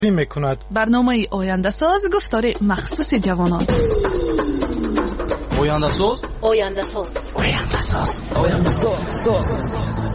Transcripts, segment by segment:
میکند. برنامه آینده ساز گفتار مخصوص جوانان. آینده ساز آینده ساز آینده ساز آینده ساز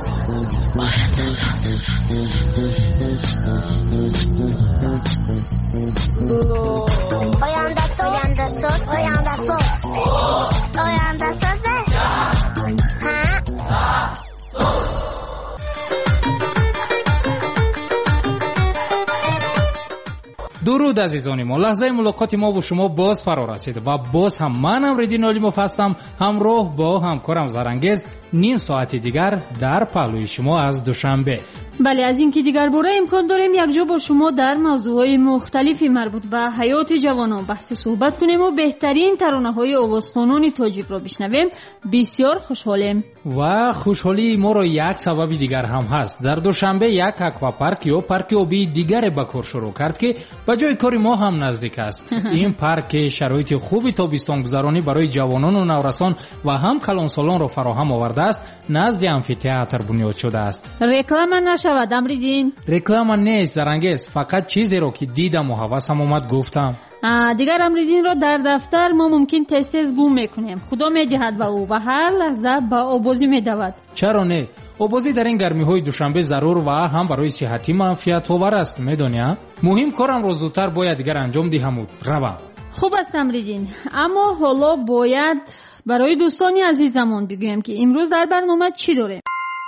درود عزیزان ما، لحظه ملاقات ما با شما باز فرا رسید و باز هم من امریدین علیموف هستم، همراه با همکارم زرانگیز نیم ساعت دیگر در پهلوی شما از دوشنبه. بله، از این که دیگر باره امکان داریم یک جا با شما در موضوعهای مختلفی مربوط به حیات جوانان بحث صحبت کنیم و بهترین ترانه‌های آوازخوانان تاجیک را بشنویم. بسیار خوشحالیم و خوشحالی ما را یک سبب دیگر هم هست. در دوشنبه یک اکواپارک یا پارک آبی دیگر به کار شروع کرد که به جای کار ما هم نزدیک است. این پارک شرایط خوبی تابستان گذرانی برای جوانان و نورسان و هم کلانسالان را فراهم آورده است. نزد آمفی‌تئاتر بنیاد شده است. رکلام نشود امریدین. رکلام نیست زرانگیز، فقط چیزی را که دیدم و حواسم اومد گفتم. دیگر امریدین را در دفتر ما ممکن تست گم میکنیم. خدا میدهد به او و هر لحظه به آبازی میدود. چرا نه؟ آبازی در این گرمی های دوشنبه ضرور و هم برای صحتی منفعت آور است. میدونی؟ مهم کارم را زودتر باید دیگر انجام دهم. روم. خوب است امریدین، اما حالا باید برای دوستانی عزیزمون بگویم که امروز در برنامه چی داره.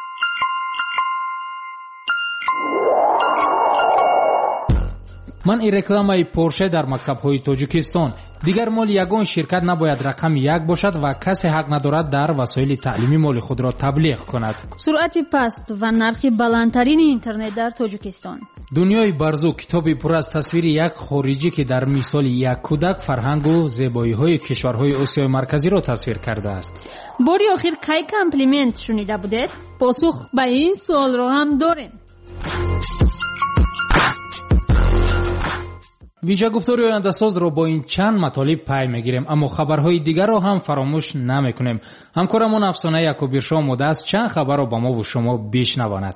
من این رکلامای پورشه در مکتب‌های تاجیکستان. دیگر مال یگان شرکت نباید رقم یک باشد و کسی حق ندارد در وسایل تعلیمی مال خود را تبلیغ کند. سرعت پست و نرخ بلندترین اینترنت در تاجیکستان. دنیای برزو کتابی پر از تصویر یک خارجی که در مثال یک کودک فرهنگ و زیبایی‌های کشورهای آسیای مرکزی را تصویر کرده است. باری آخر کی کامپلیمنت شنیده بودید؟ پاسخ به این سوال را هم داریم. ویژه گفتار آینده ساز رو با این چند مطالب پی میگیریم، اما خبرهای دیگر رو هم فراموش نمیکنیم. همکارمون افسانه یعقوبی آماده است چند خبر رو با ما و شما بشنواند.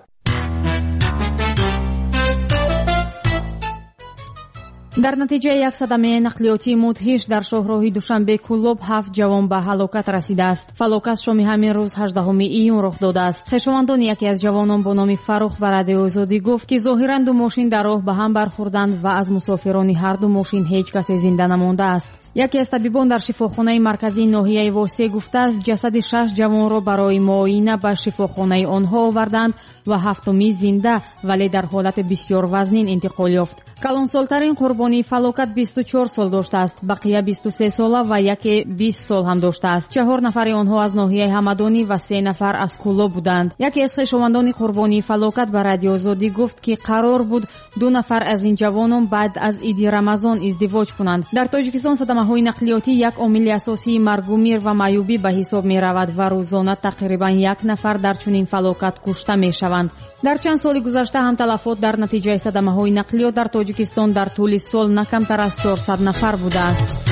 در نتیجه یک صدمه نقلیاتی مدهش در شاهراه دوشنبه کلوب 7 جوان به هلاکت رسیده است. فلاکت شام همین روز 18 ایون رخ داده است. خویشاوندان یکی از جوانان با نام فروخ به رادیو آزادی گفت که ظاهراً دو ماشین در راه به هم برخوردند و از مسافران هر دو ماشین هیچ کس زنده نمانده است. یکی از طبیبان در شفاخانه مرکزی ناحیه واسطه گفته است جسد 6 جوان را برای معاینه به شفاخانه آنها آوردند و هفتمی زنده ولی در حالت بسیار وزنین انتقال یافت. کلانسالترین قربانی فلاکت 24 سال داشته است، بقیه 23 ساله و یکی 20 سال هم داشته است. 4 نفر آنها از ناحیه همدانی و 3 نفر از کولا بودند. یکی از خویشاوندان قربانی فلاکت به رادیو آزادی گفت که قرار بود 2 نفر از این جوانان بعد از عید رمضان ازدواج کنند. در تاجیکستان صدمه‌های نقلیاتی یک عامل اساسی مرگ و میر و معیوبی به حساب می رود و روزانه تقریبا 1 نفر در چنین فلاکت کشته می شوند. در چند سال گذشته هم تلفات در نتیجه صدمه‌های نقلیات در تاجیکستان در طول سال نه کمتر از 400 نفر بوده است.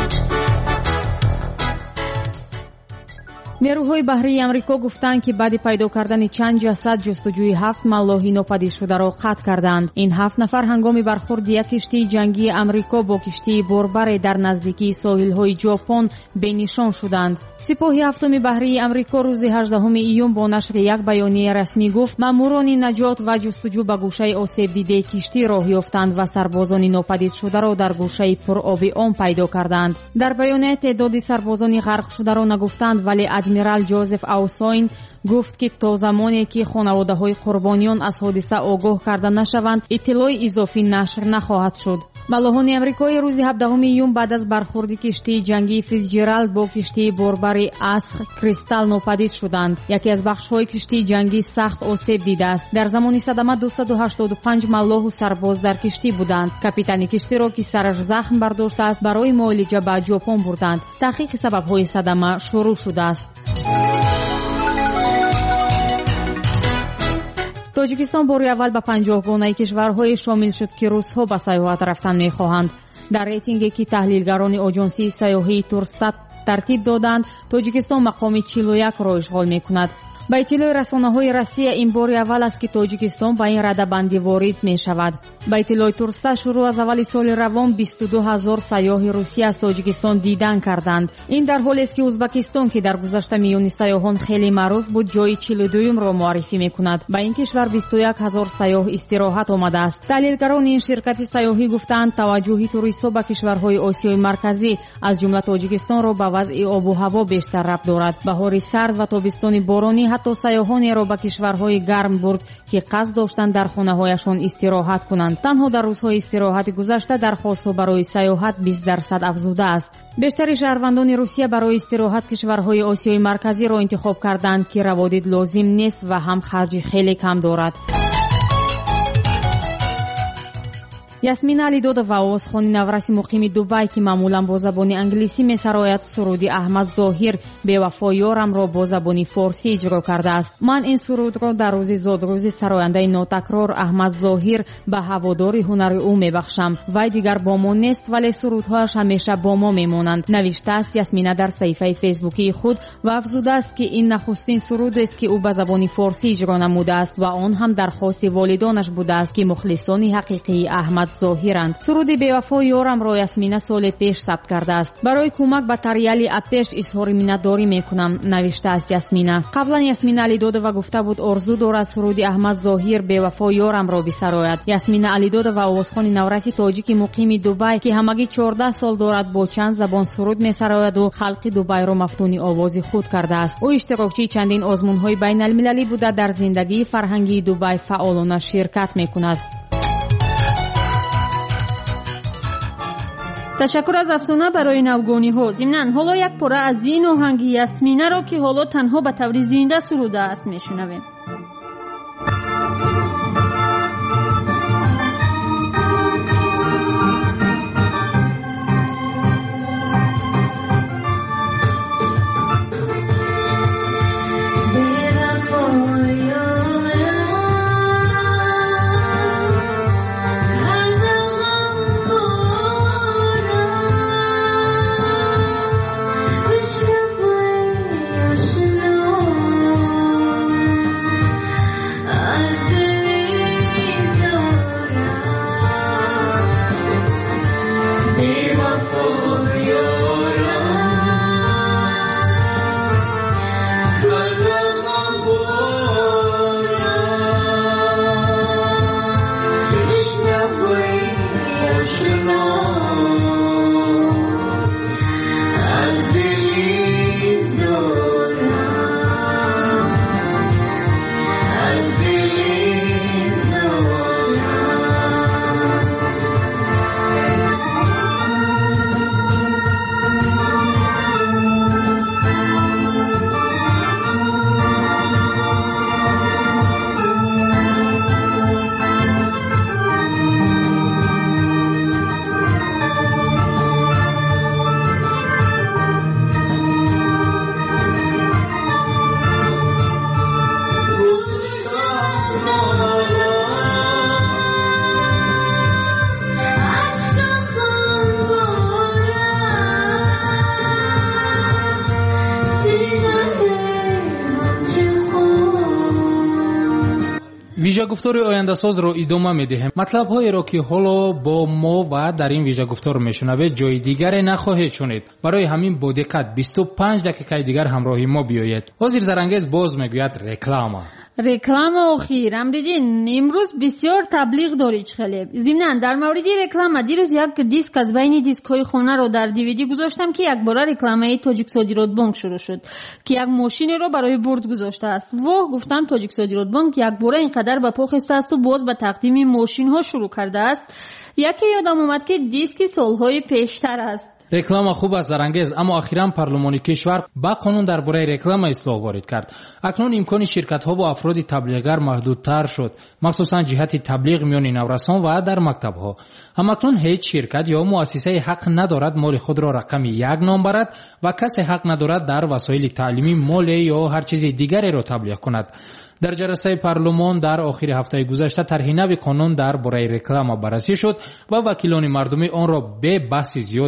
نیروهای بحری امریکا گفتند که بعد پیدا کردن چند جسد جستجوی 7 ملاح ناپدید شده را قطع کردند. این 7 نفر هنگام برخورد یک کشتی جنگی امریکا با کشتی بوربر در نزدیکی ساحل‌های ژاپن بینشان شدند. سپاه هفتم بحری امریکا روز 18 ایون با نشر یک بیانیه رسمی گفت ماموران نجات و جستجو به گوشه آسیب دیده کشتی راه یافتند و سربازان ناپدید شده را در گوشه پرآب آن پیدا کردند. در بیانیه تعداد سربازان غرق شده را نگفتند ولی ادمیرال جوزف اوساین گفت که تا زمانی که خانواده‌های قربانیان از حادثه آگاه کرده نشوند اطلاع اضافی نشر نخواهد شد. ملاحان امریکایی روز 17 ایون بعد از برخورد کشتی جنگی فیتزجرالد با کشتی بوربر اسخ کریستال ناپدید شدند. یکی از بخش‌های کشتی جنگی سخت آسیب دیده است. در زمان صدمه 285 ملاح و سرباز در کشتی بودند. کاپیتان کشتی را که سرش زخم برداشته است برای معالجه به ژاپن بردند. تحقیق سبب‌های صدمه شروع شده است. تاجیکستان بار اول به 50 گانه کشورهای شامل شد که روس‌ها به سیاحت رفتن می‌خواهند. در ریتینگی که تحلیلگران آژانسی سیاحی تورستات ترتیب دادند، تاجیکستان مقام 41 را اشغال می‌کند. ба иттилои расонаҳои Россия ин бори аввал аст ки Тоҷикистон ба ин радабандӣ ворид мешавад. Ба иттилои Турста шуруъ аз аввали соли равон 22000 сайёҳи русия аз Тоҷикистон дидан карданд. ин дар ҳоле аст ки Узбекистон ки дар гузашта миёни сайёҳон хеле маъруф буд, ҷои 42-ро муаррифӣ мекунад. ба ин кишвар 21000 сайёҳ истироҳат омадааст. таҳлилгарони ин ширкати сайёҳӣ гуфтанд, таваҷҷӯҳи туристҳо ба кишварҳои Осиёи марказӣ аз ҷумла Тоҷикистонро ба вазъи обу ҳаво бештар рабт дорад. баҳори сард ва тобистони боронӣ ҳатто сайёҳонеро ба кишварҳои гарм бурд ки қасд доштанд дар хонаҳояшон истироҳат кунанд. танҳо дар рӯзҳои истироҳати гузашта дархостҳо барои сайёҳат 20% афзудааст. бештари шаҳрвандони Русия барои истироҳат кишварҳои Осиёи марказиро интихоб карданд ки раводид лозим нест ва ҳам харҷи хеле кам дорад. ясмина алидодова, овозхони навраси муқими Дубай ки маъмулан бо забони англисӣ месарояд, суруди Аҳмад Зоҳир бевафо ёрамро бо забони форсӣ иҷро кардааст. ман ин сурудро дар рӯзи зодрӯзи сарояндаи нотакрор Аҳмад Зоҳир ба ҳаводори ҳунари ӯ мебахшам. вай дигар бо мо нест, вале сурудҳояш ҳамеша бо мо мемонанд, навиштааст ясмина дар саҳифаи фейсбукии худ ва афзудааст ки ин нахустин сурудест ки ӯ ба забони форсӣ иҷро намудааст ва он ҳам дархости волидонаш будааст ки мухлисони ҳақиқии Аҳмад Зоҳиранд. суруди бевафо ёрамро ясмина соли пеш сабт кардааст. барои кӯмак ба Тарияли Апеш изҳори миннатдорӣ мекунам, навиштааст ясмина. қаблан ясмина Алидодова гуфта буд орзу дорад суруди Аҳмад Зоҳир бевафо ёрамро бисарояд. ясмина Алидодова, овозхони навраси тоҷики муқими Дубай ки ҳамагӣ 14 сол дорад, бо чанд забон суруд месарояду халқи Дубайро мафтуни овози худ кардааст. ӯ иштирокчии чандин озмунҳои байналмилалӣ буда дар зиндагии фарҳангии Дубай фаъолона ширкат мекунад. ташаккур аз афсона барои навгониҳо. зимнан ҳоло як пора аз ин оҳанги ясминаро ки ҳоло танҳо ба таври зинда сурудааст мешунавем. вижагуфтори ояндасозро идома медиҳем. матлабҳоеро ки ҳоло бо мо ва дар ин вижагуфтор мешунавед ҷои дигаре нахоҳед шунид. барои ҳамин бо диққат 25 дақиқаи дигар ҳамроҳи мо биёед. ҳозир Зарангез боз мегӯяд реклама. реклама охир амридин имрӯз бисёр таблиғ дорич хеле. зимнан дар мавриди реклама дирӯз як диск аз байни дискҳои хонаро дар DVD гузоштам ки якбора рекламаи Тоҷиксодиротбонк шурӯъ шуд ки як мошинеро барои бурд гузоштааст. воҳ гуфтам, Тоҷиксодиротбонк якбора ин қадар ба по хистааст ва боз ба тақдими мошинҳо шурӯъ кардааст. яке ёдам омад ки диски солҳои пештар аст. реклама хуб аст Зарангез, аммо ахиран парлумони кишвар ба қонун дар бораи реклама ислоҳ ворид кард. акнун имкони ширкатҳо ва афроди таблиғгар маҳдудтар шуд, махсусан ҷиҳати таблиғ миёни наврасон ва дар мактабҳо. ҳамакнун ҳеҷ ширкат ё муассисае ҳақ надорад моли худро рақами 1 ном барад ва касе ҳақ надорад дар васоили таълимӣ моле ё ҳар чизи дигареро таблиғ кунад. дар ҷаласаи парлумон дар охири ҳафтаи гузашта тарҳи нави қонун дар бораи реклама баррасӣ шуд ва вакилони мардумӣ онро бе баҳси зиёде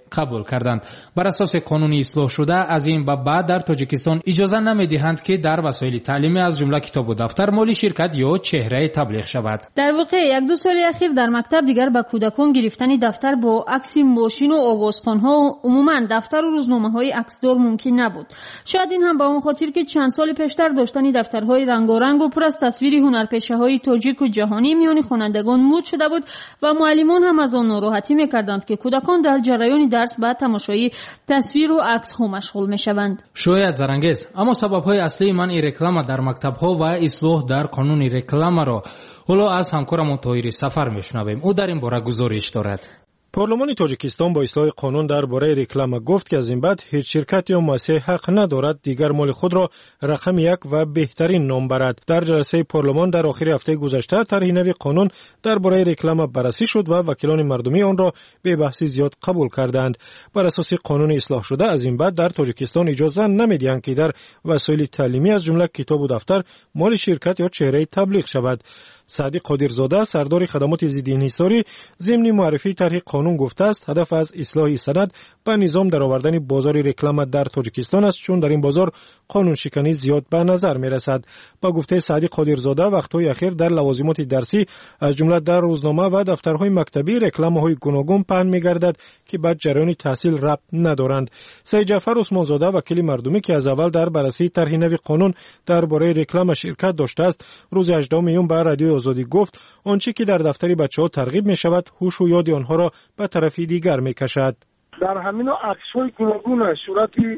قبول کردند. بر اساس قانون اصلاح شده از این به بعد در تاجیکستان اجازه نمی‌دهند که در وسایل تعلیمی از جمله کتاب و دفتر مال شرکت یا چهره تبلیغ شود. در واقع یک دو سال اخیر در مکتب دیگر به کودکان گرفتن دفتر با عکس ماشین و آوازخوان‌ها و عموماً دفتر و روزنامه‌های عکسدار ممکن نبود. شاید این هم به اون خاطر که چند سال پیشتر داشتن دفترهای رنگارنگ و پر از تصویر هنرپیشه‌های تاجیک و جهانی میان خوانندگان مود شده بود و معلمان هم از آن ناراحتی می‌کردند که کودکان در جریان درس به تماشای تصویر و عکس‌ها مشغول می‌شوند. شاید زرنگیز، اما سبب‌های اصلی منع رکلام در مکتب‌ها و اصلاح در قانون رکلام را حالا از همکارم طاهری سفر می‌شنویم. او در این باره گزارش دارد. پارلمان تاجیکستان با اصلاح قانون درباره رکلام گفت که از این بعد هیچ شرکت یا مؤسسه حق ندارد دیگر مال خود را رقم یک و بهترین نام برد. در جلسه پارلمان در آخر هفته گذشته طرح نوی قانون درباره رکلام بررسی شد و وکیلان مردمی آن را به بحثی زیاد قبول کردند. بر اساس قانون اصلاح شده از این بعد در تاجیکستان اجازه نمی‌دهند که در وسایل تعلیمی از جمله کتاب و دفتر مال شرکت یا چهره تبلیغ شود. سعدی قادرزاده سردار خدمات ضد انحصاری ضمن معرفی طرح قانون گفته است هدف از اصلاح سند به نظام درآوردن بازار رکلام در تاجیکستان است، چون در این بازار قانون شکنی زیاد به نظر می رسد. با گفته سعدی قادرزاده وقت‌های اخیر در لوازمات درسی از جمله در روزنامه و دفترهای مکتبی رکلام‌های گوناگون پهن می‌گردد که بعد جریان تحصیل ربط ندارند. سید جعفر عثمانزاده وکیل مردمی که از اول در بررسی طرح نوی قانون درباره رکلام شرکت داشته است روز 18 میون به رادیو آزادی گفت آنچه که در دفتر بچه‌ها ترغیب می شود هوش و یاد آنها را به طرفی دیگر می کشد. در همین عکس‌های گوناگون صورتی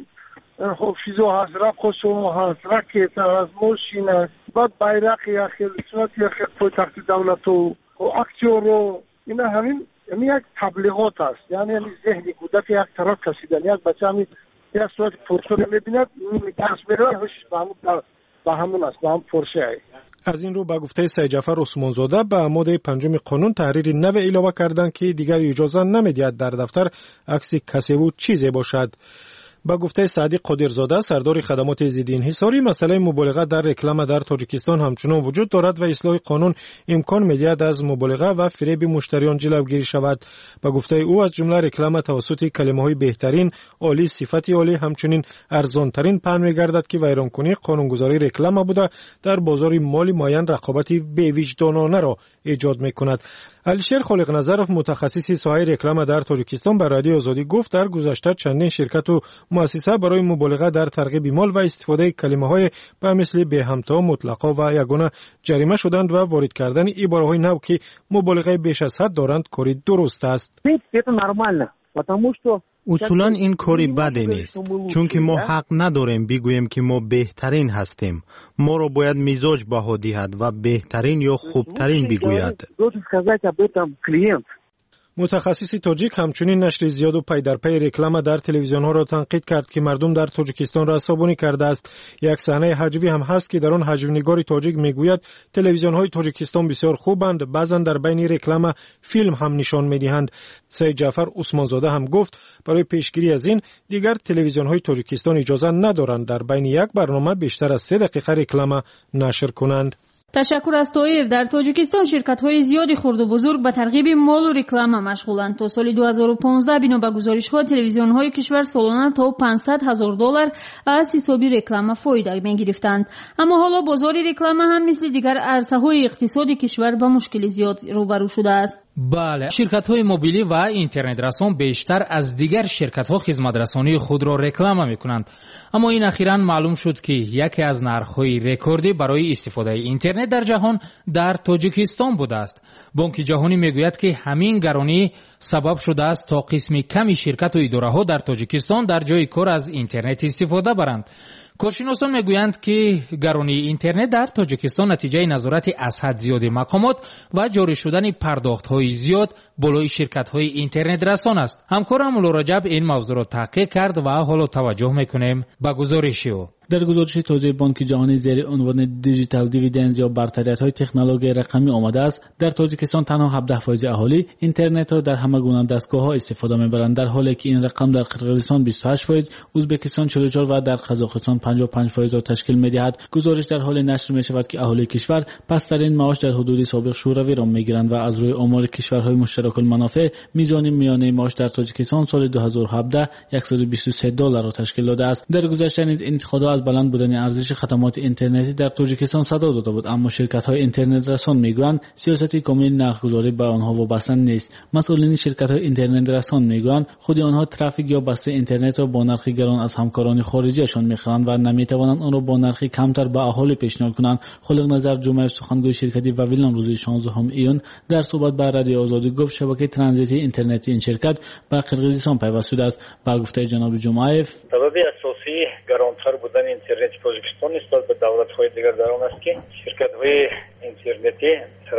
حافظو هست، رقصو هست، راکت هست، ماشین هست، بعد بیرق یخیل صورت یخیل پایتخت دولت و اکتیور رو اینا همین یک تبلیغات است. یعنی ذهن کودک یک طرف کشیدن. یک بچه همین یک صورت پرسه می‌بیند درس می‌ره به همون است، به هم پرسه. از این رو به گفته سید جعفر عثمانزاده به ماده 5 قانون تحریر نو اضافه کردند که دیگر اجازه نمی‌دهد در دفتر عکس کسی و چیزی باشد. با گفته سعدی قادرزاده سردار خدمات ضد انحصاری مسئله مبالغه در رکلام در تاجیکستان همچنان وجود دارد و اصلاح قانون امکان می‌دهد از مبالغه و فریب مشتریان جلوگیری شود. با گفته او از جمله رکلام توسط کلمه‌های بهترین، عالی، صفت عالی همچنین ارزان‌ترین پهن می‌گردد که ویرانکنی قانونگذاری رکلام بوده در بازار مالی معین رقابتی بی‌وجدانانه را ایجاد می‌کند. علیشیر خالق نظرов متخصص ساحه رکلام در تاجیکستان به رادیو آزادی گفت در گذشته چندین شرکت و مؤسسه برای مبالغه در ترغیب مال و استفاده کلمه‌های به مثل به همتا، مطلقا و یگانه جریمه شدند و وارد کردن عباره‌های نو که مبالغه بیش از حد دارند کاری درست است. اصولا این کاری بدی نیست، چون که ما حق نداریم بگوییم که ما بهترین هستیم. ما را باید مزاج بها دهد و بهترین یا خوبترین بگوید. متخصص تاجیک همچنین نشر زیاد و پی در پی رکلام در تلویزیون ها را تنقید کرد که مردم در تاجیکستان را عصبانی کرده است. یک صحنه هجوی هم هست که در آن هجونگار تاجیک میگوید تلویزیون های تاجیکستان بسیار خوبند، بعضا در بین رکلام فیلم هم نشان میدهند. سید جعفر عثمانزاده هم گفت برای پیشگیری از این دیگر تلویزیون های تاجیکستان اجازه ندارند در بین یک برنامه بیشتر از 3 دقیقه رکلام نشر کنند. تشکر از طاهر. در تاجیکستان شرکت‌های زیادی خرد و بزرگ به ترغیب مال و رکلام مشغولند. تا سال 2015 بنا به گزارش‌ها تلویزیون‌های کشور سالانه تا $500,000 از حساب رکلام فایده می‌گرفتند. اما حالا بازار رکلام هم مثل دیگر عرصه‌های اقتصادی کشور با مشکل زیاد روبرو شده است. بله، شرکت‌های موبیلی و اینترنت رسان بیشتر از دیگر شرکت‌ها خدمات رسانی خود را رکلام می‌کنند. اما این اخیراً معلوم شد که یکی از نرخ‌های رکوردی برای استفاده اینترنت در جهان در تاجیکستان بوده است. بانک جهانی میگوید که همین گرانی سبب شده است تا قسمی کمی شرکت و اداره‌ها در تاجیکستان در جای کار از اینترنت استفاده برند. کارشناسان میگویند که گرانی اینترنت در تاجیکستان نتیجه نظارت از حد زیاد مقامات و جاری شدن پرداخت‌های زیاد بالای شرکت‌های اینترنت رسان است. همکارم مولا رجب این موضوع را تحقیق کرد و حالا توجه میکنیم به گزارش او. در گزارش تازه بانک جهانی زیر عنوان دیجیتال دیویدندز یا برتریت‌های تکنولوژی رقمی آمده است در تاجیکستان تنها 17% اهالی اینترنت را در همه گونه دستگاه‌ها استفاده می‌برند، در حالی که این رقم در قرقیزستان 28%، ازبکستان 44% و در قزاقستان 55% را تشکیل می‌دهد. گزارش در حال نشر می‌شود که اهالی کشور پست‌ترین معاش در حدود سابق شوروی را می‌گیرند و از روی آمار کشورهای مشترک المنافع میزان میانه معاش در تاجیکستان سال 2017 $123 را تشکیل داده است. در گذشته نیز انتقادها از بلند بودن ارزش خدمات اینترنتی در تاجیکستان صدا داده بود، اما شرکت‌های اینترنت رسان میگویند سیاست کامل نرخ‌گذاری به آنها وابسته نیست. مسئولین شرکت‌های اینترنت رسان میگویند خود آنها ترافیک یا بسته اینترنت را با نرخ گران از همکاران خارجیشان می‌خرند و نمی‌توانند آن را با نرخ کمتر به اهالی پیشنهاد کنند. خالق نظر جمعه سخنگوی شرکت واویلان روز 16 ایون در صحبت با رادیو آزادی گفت شبکه ترانزیتی اینترنتی این شرکت به قرقیزستان پیوسته شده است. با گفته جناب جمعیف سبب اساسی گرانتر بودن اینترنت تاجیکستان نسبت به دولت‌های دیگر در آن است که شرکت‌های اینترنتی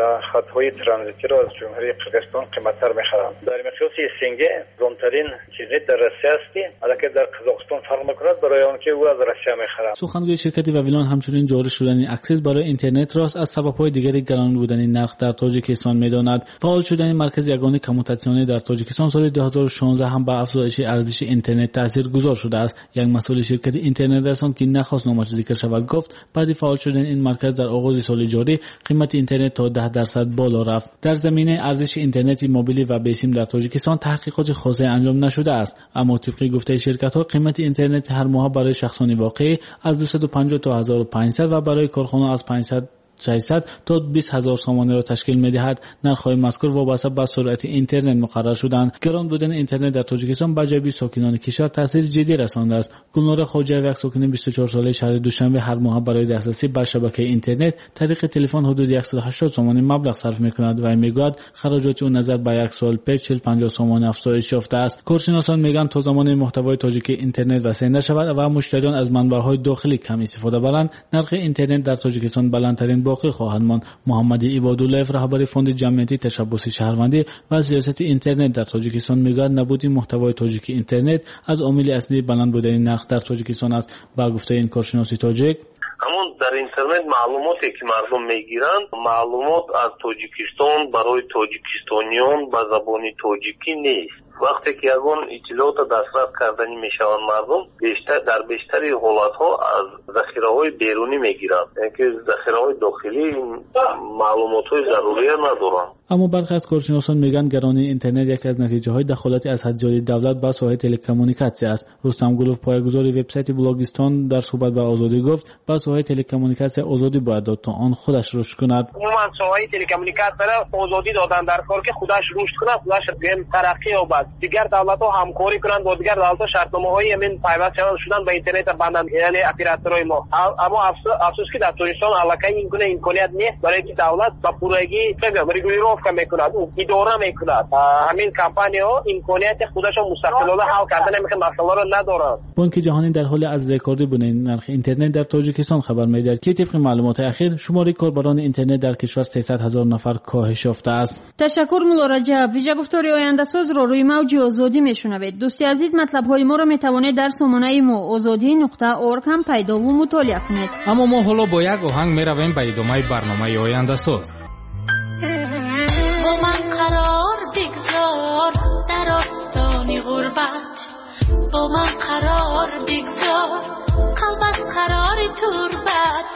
خطهای ترانزیتی را از جمهوری قرقیزستان قیمت‌تر می‌خرند. در مقیاس سنگ گرانترین اینترنت در روسیه است، البته در قزاقستان فرق می‌کند برای آنکه او از روسیه می‌خرند. سخنگوی شرکت واویلان همچنین جاری شدن اکسس برای اینترنت را از سبب‌های دیگری گران بودن نرخ در تاجیکستان می‌داند. فعال شدن مرکز یگانه کموتاسیونی در تاجیکستان سال 2016 هم به افزایش ارزش اینترنت تاثیرگذار شده است. یک مسئول شرکت اینترنت رسان که نخواست نامش ذکر شود گفت بعد فعال شدن این مرکز در آغاز سال جاری قیمت اینترنت تا 10% بالا رفت. در زمینه ارزش اینترنت موبیلی و بیسیم در تاجیکستان تحقیقات خاصی انجام نشده است، اما طبق گفته شرکت‌ها قیمت اینترنت هر ماه برای شخصانی واقعی از 250 تا 1500 و برای کارخانه از 500 600 تا 20000 سامانه را تشکیل می‌دهد. نرخ‌های مذکور وابسته به سرعت اینترنت مقرر شدند. گران بودن اینترنت در تاجیکستان به جیب ساکنان کشور تاثیر جدی رسانده است. گلنار خواجه یک ساکن 24 ساله شهر دوشنبه هر ماه برای دسترسی به شبکه اینترنت طریق تلفن حدود 180 سامانه مبلغ صرف می‌کند و میگوید خراجات او نظر به یک سال پیش 40-50 سامانه افزایش یافته است. کارشناسان میگن تا زمانی محتوای تاجیکی اینترنت وسیع نشود و مشتریان از منبع‌های داخلی کم استفاده کنند، نرخ اینترنت در تاجیکستان بلندترین باقی خواهد ماند. محمد عبادالله رهبر فوند جمعیتی تشبثی شهروندی و سیاست اینترنت در تاجیکستان میگوید نبود محتوای تاجیکی اینترنت از عامل اصلی بلند بودن نرخ در تاجیکستان است. با گفته این کارشناسی تاجیک همون در اینترنت معلوماتی که مردم میگیرند معلومات از تاجیکستان برای تاجیکستانیان به زبان تاجیکی نیست. وقتی که یگان اطلاعات دسترس کردنی میشوند مردم در بیشتری حالتها از ذخیره‌های بیرونی میگیرند، اینکه ذخیره‌های داخلی معلومات‌های ضروری ندارند. اما برخی از کارشناسان میگن گرانی اینترنت یکی از نتیجه‌های دخالت از حد زیادی دولت به ساحه تلکمونیکاسیون است. رستم گلوف پایه‌گذار وبسایت بلاگستان در صحبت با آزادی گفت به ساحه تلکمونیکاسیون آزادی باید داد تا آن خودش رشد کند. عموما ساحه تلکمونیکاسیون را آزادی دادن در کار که خودش رشد کند، خودش ترقی یابد. دیگر دولت‌ها همکاری کنند با دیگر دولت‌ها شرطنامه‌های همین پیوست شدن به اینترنت بندن، یعنی اپراتورهای ما. اما افسوس که در تاجیکستان علاقه این گونه امکانیت نیست برای که دولت با پورگی رگولیروفکا میکند، اداره میکند. همین کمپانی‌ها امکانیت خودشون مستقلانه حل کردن همین مسائل را ندارند. بانک جهانی در حال از رکوردی بودن نرخ اینترنت در تاجیکستان خبر می‌دهد که طبق معلومات اخیر شماره کاربران اینترنت در کشور 300,000 نفر کاهش یافته است. تشکر مولا رجب. ویژه گفتاری آینده ساز را روی موج آزادی میشنوید. دوستی عزیز مطلب‌های ما را میتوانید در سامانه ما azadi.org هم پیدا و مطالعه کنید. اما ما حالا با یک آهنگ میرویم به ادامه برنامه آینده ساز. با من قرار بگذار در آستان غربت، با من قرار بگذار قلب از قرار تربت.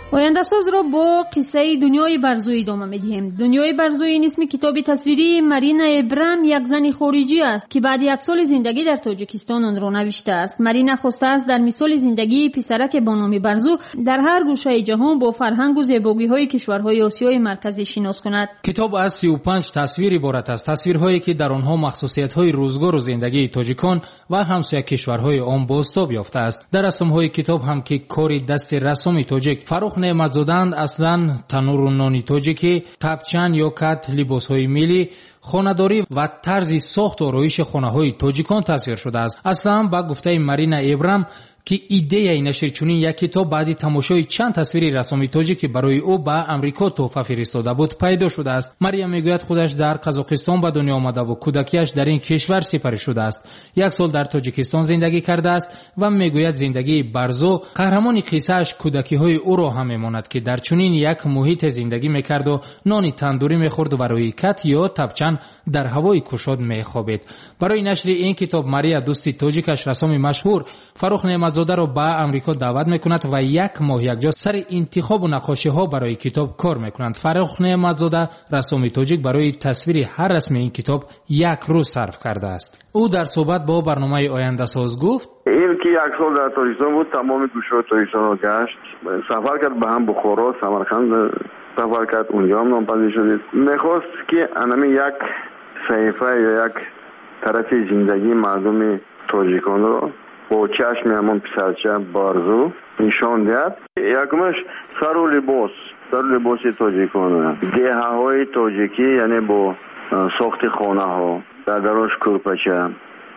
آینده‌ساز را با قصه دنیای برزویی ادامه می‌دهیم. دنیای برزویی این اسم کتاب تصویری مارینا ابرام، یک زن خارجی است که بعد 1 سال زندگی در تاجیکستان آن را نوشته است. مارینا خواسته است در مثال زندگی پسرک با نام برزو در هر گوشه جهان با فرهنگ و زیبایی‌های کشورهای آسیای مرکزی شناس کند. کتاب از 35 تصویر عبارت است، تصویرهایی که در آنها مخصوصیت‌های روزگار و زندگی تاجیکان و همسایه کشورهای آن بازتاب یافته است. در رسم‌های کتاب هم که کاری دست رسام تاجیک فاروق نعمت‌زاده‌اند، اصلاً تنور و نانی تاجیکی، تپچن یا کت، لباس‌های ملی، خانه‌داری و طرز ساخت و آرایش خانه‌های تاجیکان تصویر شده است. اصلاً با گفته مارینا ابرام که ایده نشر چنین یک کتاب بعد تماشای چند تصویر رسامی تاجیکی برای او به امریکا تحفه فرستاده بود پیدا شده است. مریم میگوید خودش در قزاقستان به دنیا آمده و کودکیش در این کشور سپری شده است. 1 سال در تاجیکستان زندگی کرده است و میگوید زندگی برزو قهرمان قصه‌اش کودکی‌های او را هم میماند که در چنین یک محیط زندگی میکرد و نان تندوری میخورد و برای کت یا تپچن در هوای کشاد میخوابید. برای نشر این کتاب مریم دوستی تاجیکش رسام مشهور فاروق نعمت‌زاده را به امریکا دعوت میکند و 1 ماه یکجا سر انتخاب و نقاشی ها برای کتاب کار میکنند. فاروق نعمت‌زاده رسام تاجیک برای تصویر هر رسم این کتاب 1 روز صرف کرده است. او در صحبت با برنامه آینده ساز گفت این که 1 سال در تاجیکستان بود، تمام گوشه تاجیکستان را گشت، سفر کرد به هم بخارا، سمرقند سفر کرد، اونجا هم نامپذیر شدید. میخواست که انمی 1 صحیفه یا 1 طرف زندگی مردم تاجیکان را با چشم همون پسرچه برزو نشان دهد. یکمش سر و لباس تاجیکان، دهه های تاجیکی، یعنی با ساخت خانه ها، در دراش کرپچه،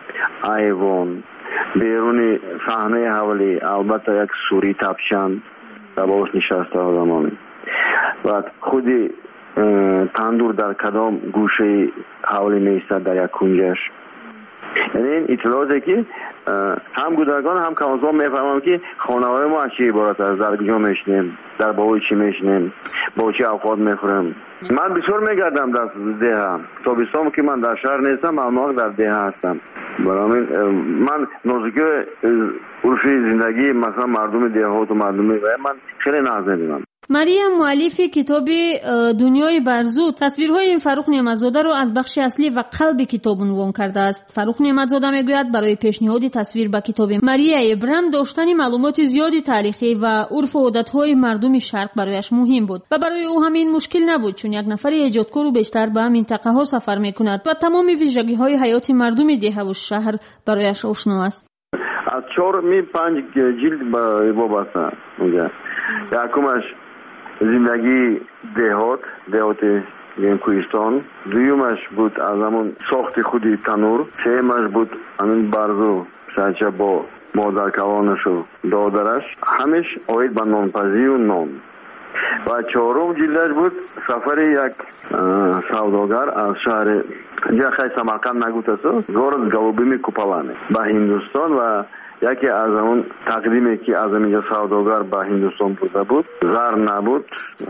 ایوان، بیرون صحنه حوالی البته 1 سوری تپچن در باش نشسته آدمانی و خودی تندور در کدام گوشه حوالی میستد در 1 کنجش. یعنی این اطلاعاتی که هم گودرگان هم کمازان میفهمم که خانه‌های ما از چی عبارت است، در کجا میشنیم، در باوی چی میشنیم، با چه اوقات میخوریم. من بسیار میگردم در ده، تابستان که من در شهر نیستم، من در ده هستم. برای من نزدیکی عرف زندگی مثلا مردم دهات و مردم من خیلی نازنینم. مریم مؤلف کتاب دنیای برزو تصویرهای فاروق نعمت‌زاده را از بخش اصلی و قلب کتاب عنوان کرده است. فاروق نعمت‌زاده میگوید برای پیشنهاد تصویر به کتاب مریم ابرام داشتن معلومات زیادی تاریخی و عرف و عادت‌های مردم شرق برایش مهم بود و برای او همین مشکل نبود، چون 1 نفر ایجادکار و بیشتر به منطقه‌ها سفر می‌کند و تمام ویژگی‌های حیات مردم ده و شهر برایش آشنا است. از 4-5 جلد با وابسته میگه. یکمش زندگی دهات کوهستان، دویمش بود از همون ساخت خودی تنور، سومش بود همین برزو سرچه با مادر کلانش و دادرش، همش آید به نانپزی و نان. و 4م جلدش بود سفر 1 سوداگر از شهر خیلی سمرقند نگوتسو گورد گلوبیمی کوپالانه به هندوستان و یکی از اون تقدیمی که از اینجا سوداگر به هندوستان بوده بود، زر نبود،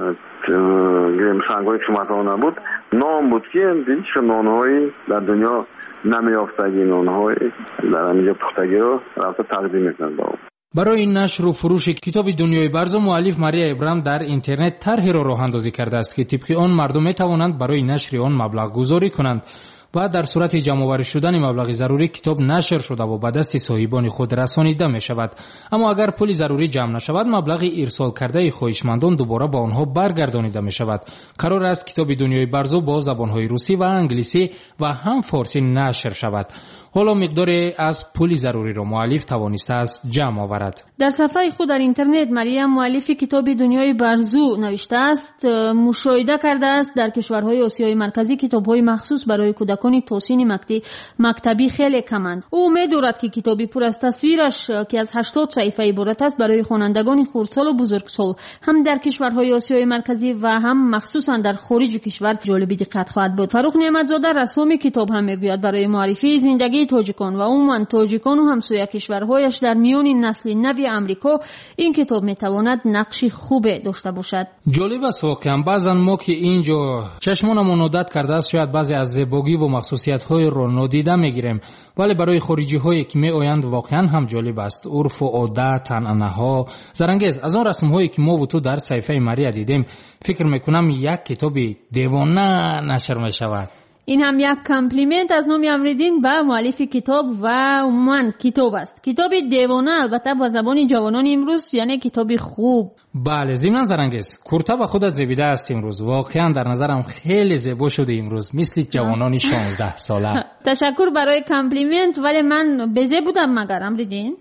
سنگ‌های قیمتی نبود، نان بود که دیگه نان‌های در دنیا نمیافتگی، نان‌های در اینجا پختگی رو رفته تقدیم میکنند. برای نشر و فروش کتاب دنیای برزو مؤلف مریم ابرام در اینترنت طرحی را راه‌اندازی کرده است که طبق آن مردم می‌توانند برای نشر آن مبلغ گذاری کنند و در صورت جمع‌آوری شدن مبلغ ضروری کتاب نشر شده و به دست صاحبان خود رسانیده می شود. اما اگر پول ضروری جمع نشود مبلغ ارسال کرده خواهشمندان دوباره به آنها برگردانیده می شود. قرار است کتاب دنیای برزو با زبان‌های روسی و انگلیسی و هم فارسی نشر شود. حالا مقداری از پول ضروری را مؤلف توانسته است جمع آورد. در صفحه خود در اینترنت مریم مؤلف کتاب دنیای برزو نوشته است مشاهده کرده است در کشورهای آسیای مرکزی کتاب‌های مخصوص برای کودکان توسین مکتبی خیلی کمند. او می‌دارد که کتابی پر از تصویرش که از 80 صفحه عبارت است برای خوانندگان خردسال و بزرگسال هم در کشورهای آسیای مرکزی و هم مخصوصا در خارج کشور جالب دقت خواهد بود. فاروق نعمت‌زاده رسام کتاب هم میگوید برای معرفی زندگی تاجیکان و عموما تاجیکان و همسایه کشورهایش در میان نسل نو آمریکا این کتاب میتواند نقشی خوب داشته باشد. جالب است واقعا بعضا ما که اینجا چشمانمون عادت کرده است شاید بعضی از زیبایی و махсусиятҳои ро нодида мегирем, вале барои хориҷиҳое ки меоянд воқеан ҳам ҷолиб аст. урфу одат, анъанаҳо. Зарангез, аз он расмҳое ки мову ту дар саҳифаи Мария дидем, фикр мекунам як китоби девона нашр мешавад. این هم یک کامپلیمنت از نومی امریدین به مؤلف کتاب و عموما کتاب است. کتاب دیوانه البته با زبان جوانان امروز، یعنی کتاب خوب. بله، ضمن زرنگز کورتا به خودت زیبیده است امروز. واقعا در نظرم خیلی زیبا شده امروز، مثل جوانان 16 ساله. تشکر برای کامپلیمنت، ولی من بزه بودم مگر امریدین؟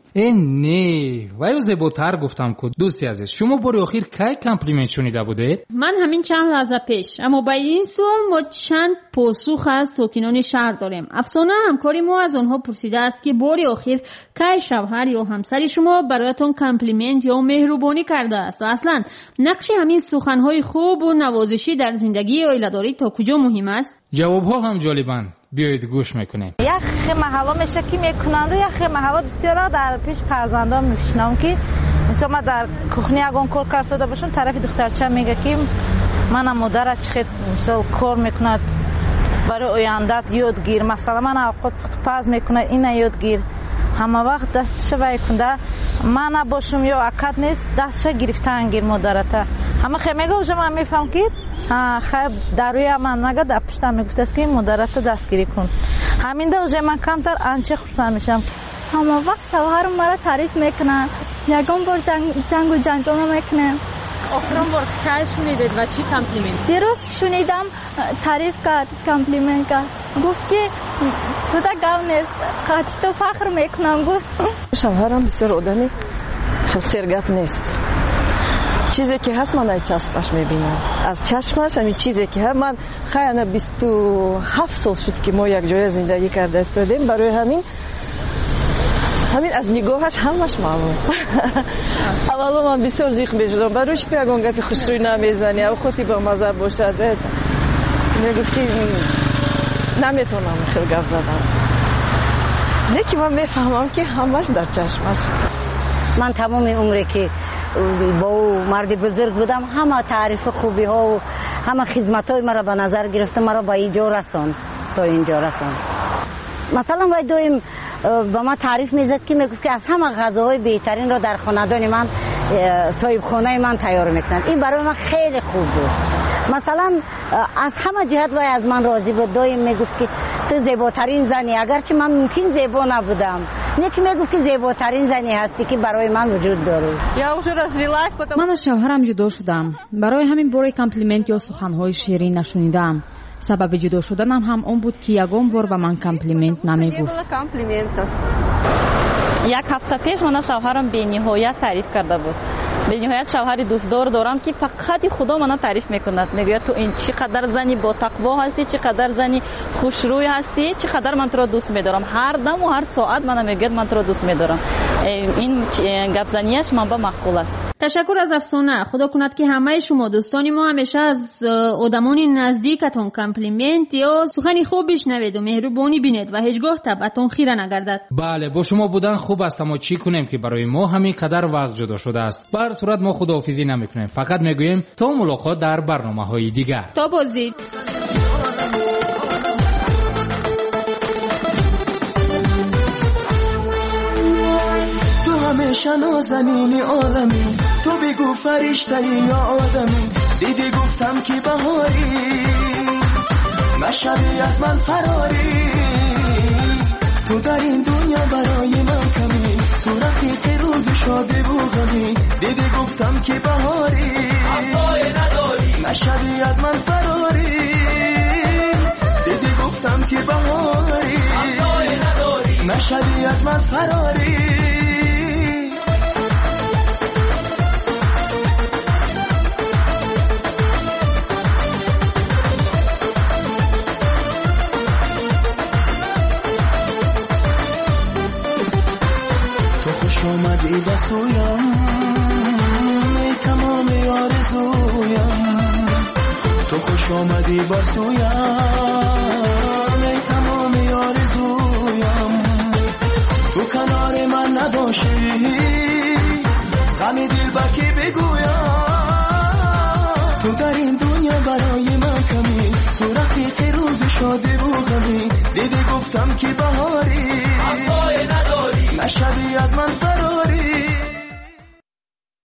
نه، وایو زیباتر گفتم که دوستی عزیز، شما بار آخر کی کامپلیمنت شنیده بودید؟ من همین چند لحظه پیش. اما با این سوال ما چند پاسخ از ساکنان شهر داریم. افسانه همکاری ما از آنها پرسیده است که بار آخر کی شوهر یا همسر شما برایتون کامپلیمنت یا مهربانی کرده است و اصلا نقش همین سخنهای خوب و نوازشی در زندگی عائله‌داری تا کجا مهم است؟ جوابها هم جالبند. بیایید گوش میکنیم. یک محلا میشه که میکنند و یک محلا بسیارا در پیش فرزندان میشنم که مثلا ما در کخنی اگون کار کرده باشم طرف دخترچه میگه که من مادر چقدر مثلا کار میکند برای آیندت یادگیر، مثلا من اوقات پاز میکنه این یادگیر، همه وقت دستش وای کنده من نباشم یا عقد نیست دستش گرفته انگیر مادرته همه خیلی میگه و من میفهم که خیلی دروی من نگه در پشتم میگفت است که مادرت دستگیری کن. همین ده من کمتر انچه خوشحال میشم. همه وقت شوهرم مرا تعریف میکنه، یکم بار جنگ و جنجال میکنه. آخرین بار کی شنیدید و چی کامپلیمنت؟ دیروز شنیدم تعریف کرد، کامپلیمنت کرد، گفت که تو تا گاو نیست، خاطر تو فخر میکنم. گفت شوهرم بسیار آدمی خیلی سرگرم نیست، چیزی که هست من از چشمش میبینم، از چشمش همین چیزی که هست. من خیلی 27 سال شد که ما یک جای زندگی کرده استادیم، برای همین از نگاهش همش معلوم. اولا من بسیار زیخ میشدم برایش تو یکان گفی خوشروی نمیزنی او خودی با مزه باشد میگفت که نمیتونم خیلی گفت زدم، نه که من میفهمم که همش در چشمش. من تمام عمری که با مرد بزرگ بودم همه تعریف خوبی ها و همه خدمت های مرا به نظر گرفته، مرا با اینجا رساند تا اینجا رساند. مثلا باید دویم با ما تعریف میزد که میگفت که از همه غذاهای بهترین را در خاندان من صاحب خانه من تیار میکنند. این برای من خیلی خوب بود. مثلا از همه جهت وای از من راضی بود. دایم میگفت که تو زیباترین زنی، اگرچه من ممکن زیبا نبودم، نه که میگفت که زیباترین زنی هستی که برای من وجود داره. من از شوهرم جدا شدم، برای همین بار کامپلیمنت یا سخنهای شیرین نشنیدم. سبب جدا شدنم هم اون بود که یگان بار به من کامپلیمنت نمیگفت. یک هفته پیش من شوهرم به نهایت تعریف کرده بود. به نهایت شوهر دوستدار دارم که فقط خدا منو تعریف میکند، میگه تو این چقدر زنی با تقوا هستی، چقدر زنی خوشروی هستی، چقدر من تو رو دوست میدارم. هر دم و هر ساعت منو میگه من تو رو دوست میدارم. این گپ زنیش من با مقبول است. تشکر از افسانه. خدا کند که همه شما دوستانی ما همیشه از آدمان نزدیکتون کامپلیمنت یا سخنی خوب بشنوید و مهربانی بینید و هیچگاه طبعتون خیره نگردد. بله، با شما بودن خوب است، اما چی کنیم که برای ما همین قدر وقت جدا شده است. بر صورت ما خداحافظی نمیکنیم، فقط میگوییم تا ملاقات در برنامه‌های دیگر. تا بازدید. همیشه نازنین عالمی، تو بگو فرشته یا آدمی، دیدی گفتم که بهاری مشهدی از من فراری، تو در این دنیا برای من کمی، تو رفیق روز شادی و غمی، دیدی گفتم که بهاری مشهدی از من فراری، دیدی گفتم که بهاری مشهدی از من فراری. اومدی بسویم ای تمام آرزویم، تو خوش آمدی بسویم ای تمام آرزویم، تو کنار من نباشی غمی دل بکی بگویم، تو در این دنیا برای من کمی، تو رفیق روز شادی و غمی، گفتم که بهاری حقای نداری نشدی از من فراری